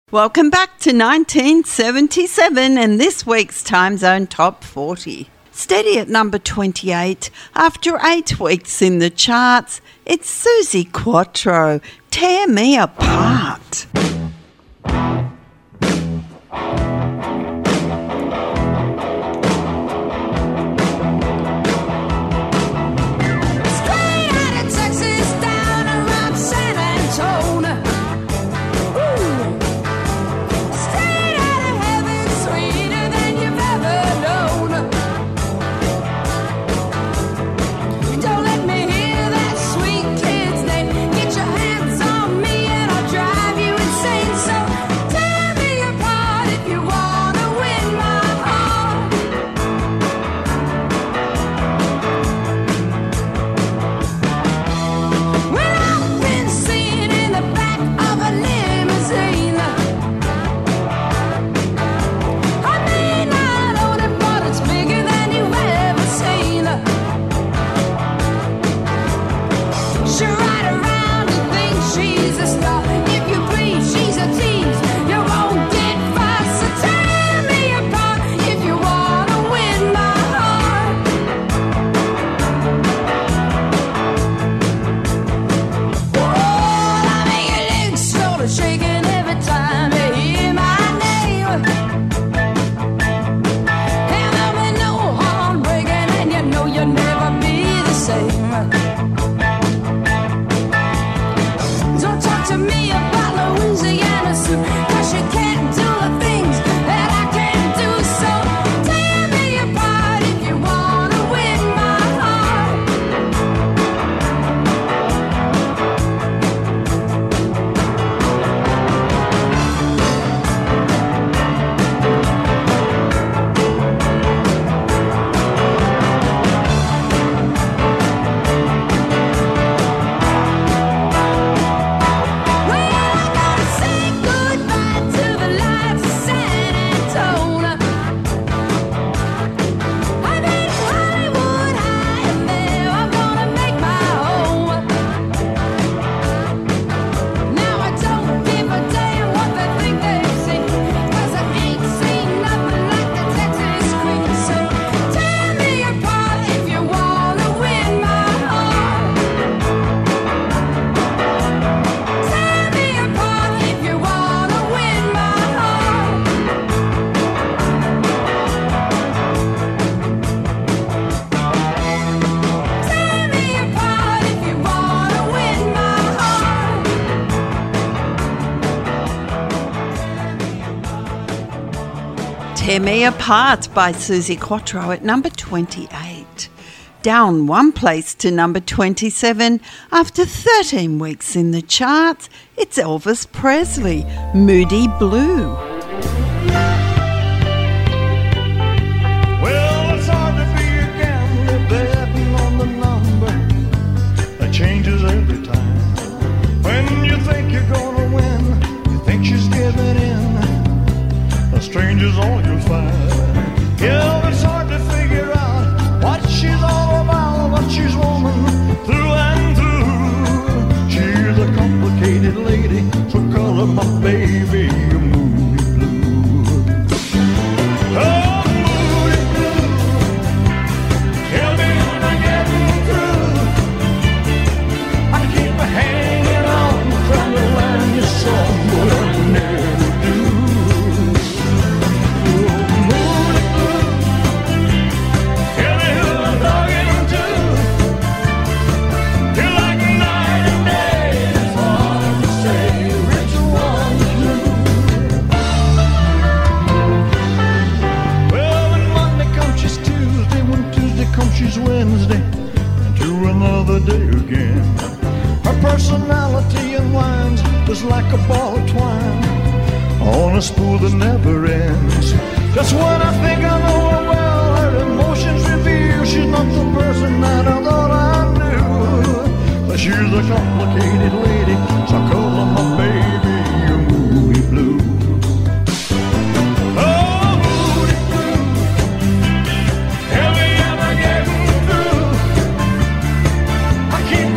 Welcome back to 1977 and this week's Time Zone Top 40. Steady at number 28, after 8 weeks in the charts, it's Suzi Quatro, Tear Me Apart. Tear Me Apart by Suzi Quatro at number 28. Down one place to number 27 after 13 weeks in the charts, it's Elvis Presley, Moody Blue. Well, it's hard to be a gambler betting on the number that changes every time. When you think you're gonna win, you think she's giving in. A stranger's all you'll find. Yeah, it's hard to figure out what she's all about, what she's woman through and through. She's a complicated lady, so color my baby a moody blue. Oh, moody blue, tell me when I'm getting through. I keep hanging on, trying to land you somewhere I never do. She's Wednesday into another day again. Her personality unwinds just like a ball of twine on a spool that never ends. Just when I think I know her well, her emotions reveal she's not the person that I thought I knew. But she's a complicated lady, so I call her my baby a moody blue.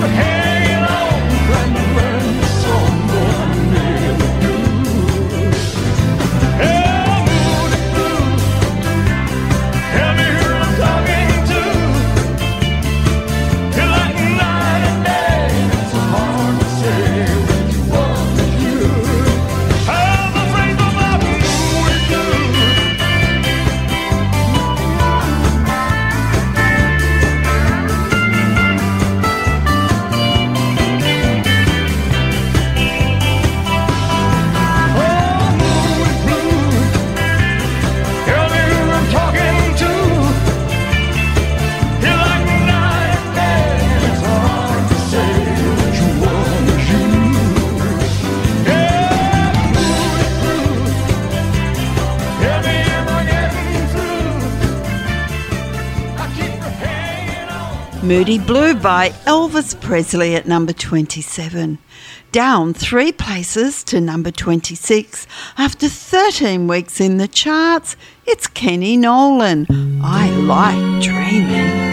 Hanging on, trying to learn the song, but I never do. Moody Blue by Elvis Presley at number 27. Down 3 places to number 26. After 13 weeks in the charts, it's Kenny Nolan. I Like Dreaming.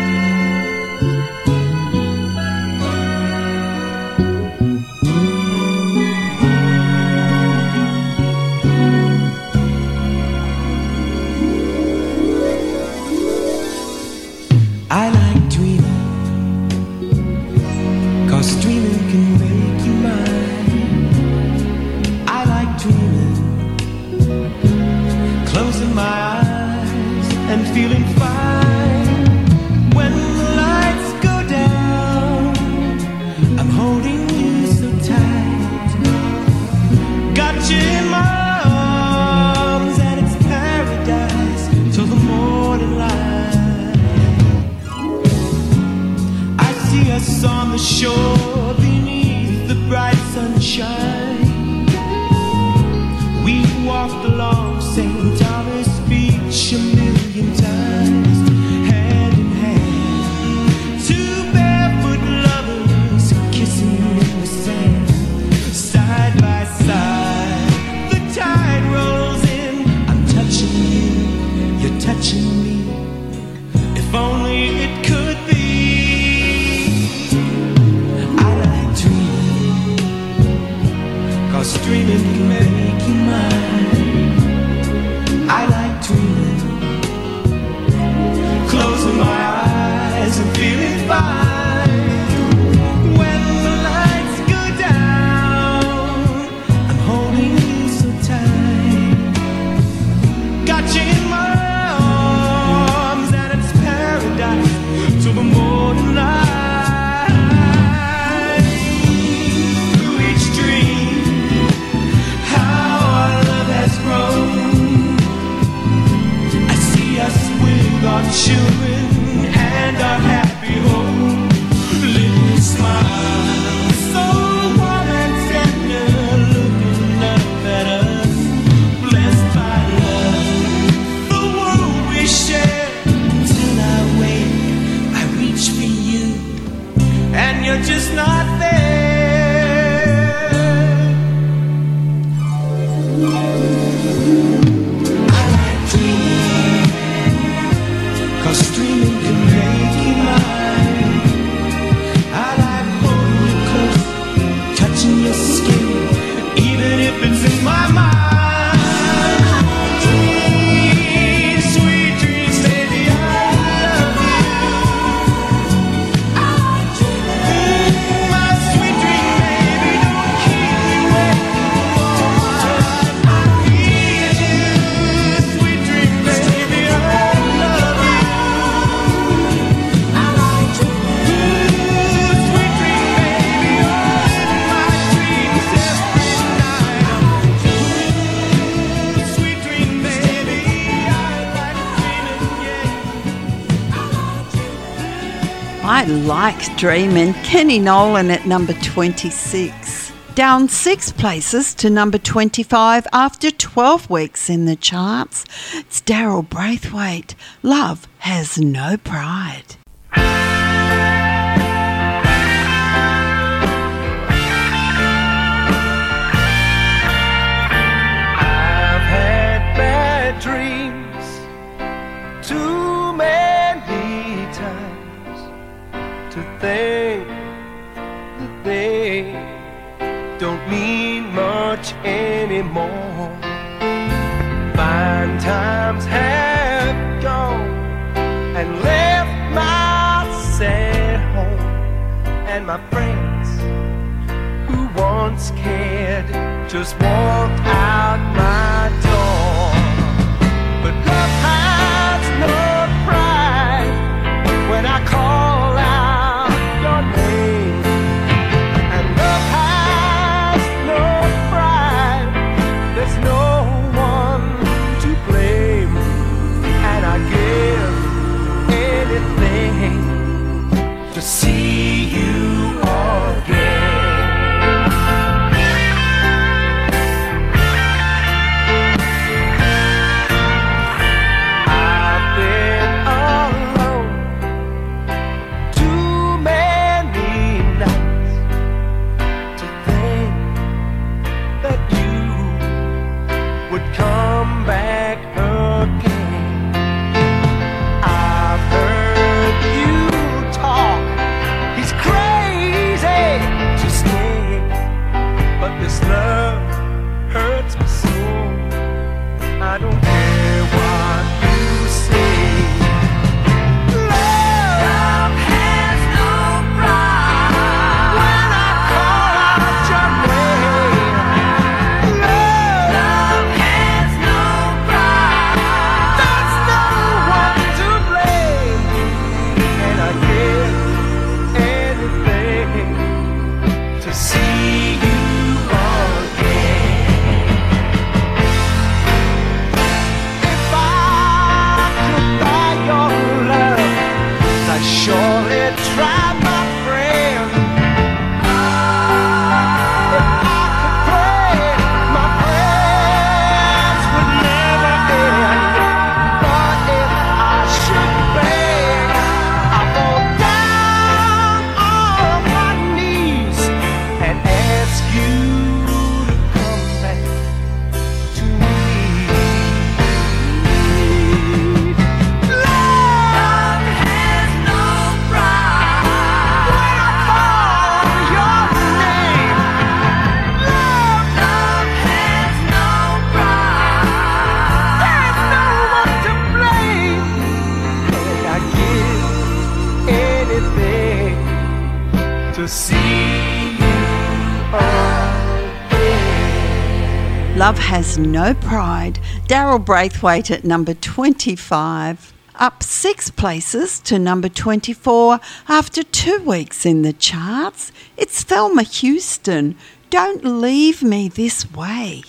I like dreaming, 'cause dreaming can make you mine. I like dreaming, closing my eyes and feeling fine. When the lights go down, I'm holding you so tight. Got you in my arms and it's paradise till the morning light. See us on the shore beneath the bright sunshine. We walked along St. Thomas Beach a million times, hand in hand. 2 barefoot lovers kissing in the sand, side by side. The tide rolls in, I'm touching you, you're touching me. If only it could be. Dreaming can make you mine. I like dreaming, closing my eyes and feeling fine. When the lights go down, I'm holding you so tight. Got you in my arms and it's paradise till the morning light. Our children and our happy home, little smile, so warm and tender, looking up at us, blessed by love, the world we share. Till I wake, I reach for you, and you're just not there. I like dreaming, 'cause dreaming can make you mine. I like holding you close, touching your skin, even if it's in my mind. Dreams, sweet dreams, baby, I love you. I like dreaming. My sweet dream, baby, don't keep me waiting. I need you, sweet dream, baby, I love you. I Like Dreamin', Kenny Nolan at number 26. Down 6 places to number 25 after 12 weeks in the charts. It's Daryl Braithwaite. Love Has No Pride. I've had bad dreams too many times to think that they don't mean much anymore. Fine times have gone and left my sad home, and my friends who once cared just walked out my door. But love has no pride when I call out your name, and love has no pride, there's no one to blame, and I give anything to see you again. would come back again. I've heard you talk. He's crazy to stay, but this love hurts me so. I don't care what you say. Love has no pride. When I call out your name, love has no pride. There's no one to blame, and I give anything to see you again. If I could buy your love, I'd surely try, my friend. If I could pray, my prayers would never end. But if I should beg, I fall down on my knees and ask you to come back to me. Love has no pride. When I call your name, love has no pride. There's no one to blame, and I give anything to see you again. Love Has No Pride. Daryl Braithwaite at number 25. Up 6 places to number 24 after 2 weeks in the charts. It's Thelma Houston. Don't Leave Me This Way.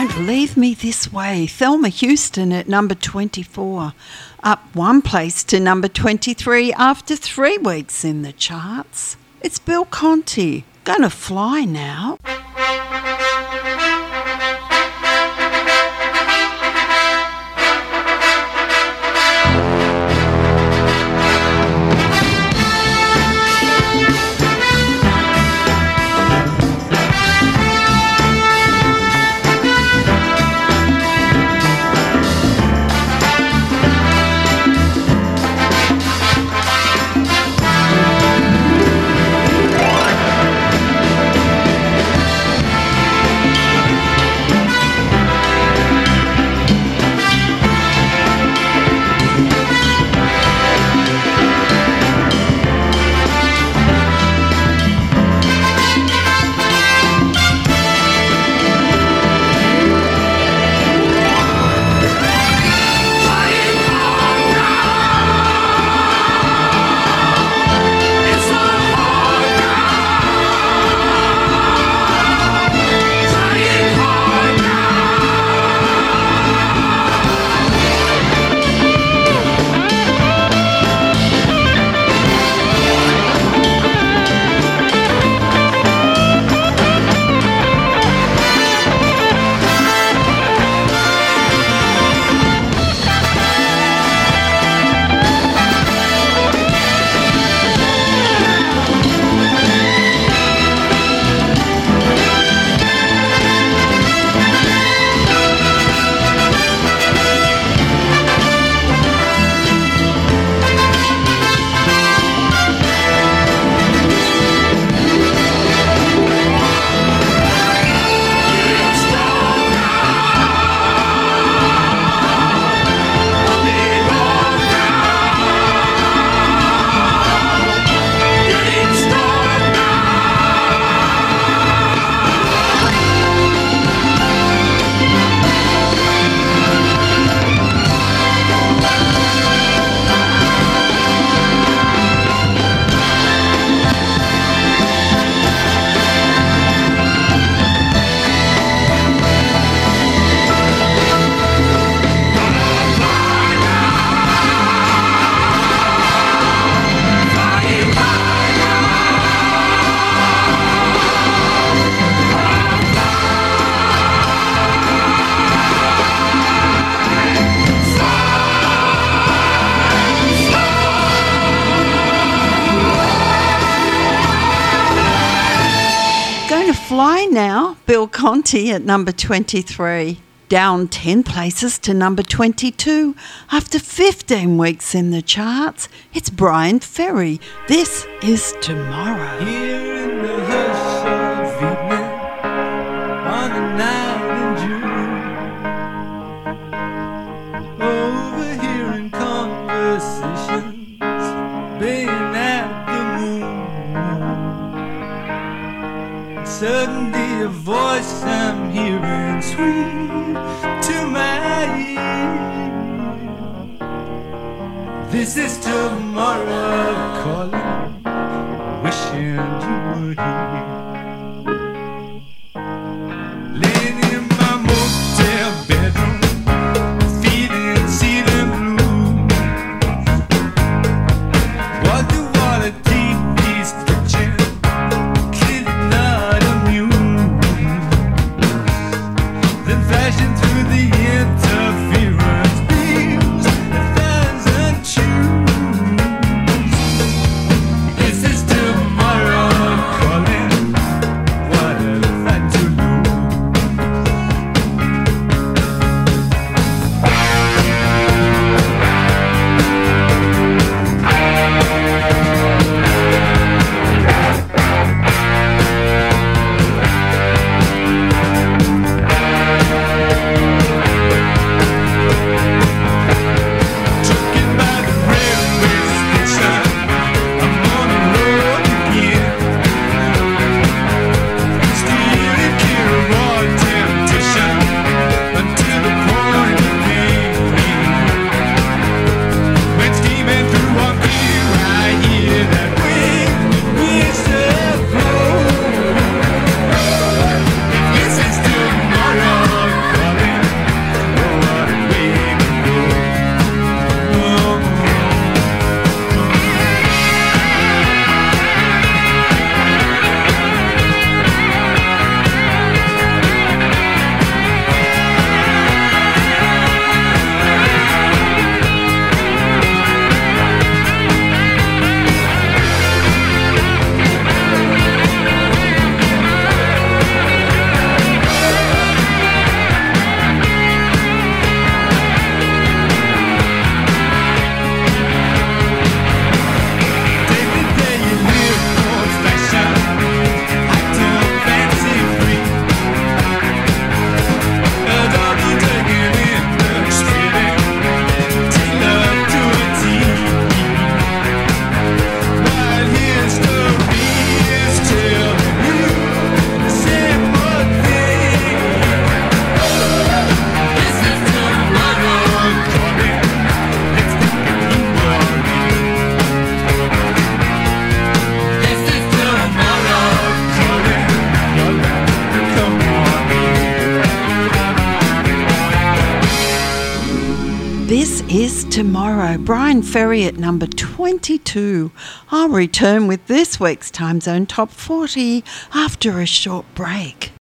Don't Leave Me This Way, Thelma Houston at number 24. Up one place to number 23 after 3 weeks in the charts. It's Bill Conti, Gonna Fly Now. Fly Now, Bill Conti at number 23. Down 10 places to number 22 after 15 weeks in the charts. It's Brian Ferry. This is Tomorrow. Here in the hush of evening, on a night in June, overhearing conversations, being at the moon. Suddenly a voice I'm hearing sweet to my ear. This is tomorrow calling, wishing you were here. Laying in my motel bedroom, feeling ceiling blues. Water TV's kitchen, clearly not amused. Then flashing through the interference beams, 1,000 tunes. Here's Tomorrow, Brian Ferry at number 22. I'll return with this week's Time Zone Top 40 after a short break.